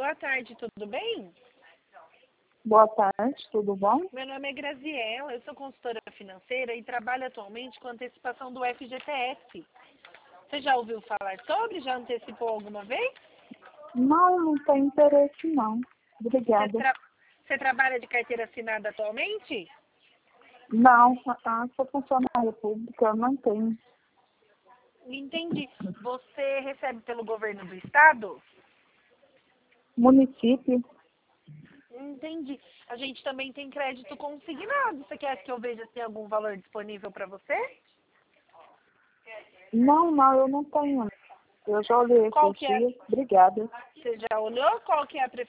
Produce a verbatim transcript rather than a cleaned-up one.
boa tarde, tudo bem? Boa tarde, tudo bom? Meu nome é Graziela, eu sou consultora financeira e trabalho atualmente com antecipação do F G T S. Você já ouviu falar sobre? Já antecipou alguma vez? Não, não tem interesse não. Você, Obrigada. tra- você trabalha de carteira assinada atualmente? Não, ah, sou funcionária pública, eu não tenho. Entendi. Você recebe pelo governo do estado? Município? Entendi. A gente também tem crédito consignado. Você quer que eu veja se tem algum valor disponível para você? Não, não, eu não tenho. Eu já olhei Qual esses que é? dias. Obrigada. Você já olhou? Qual que é a preferência?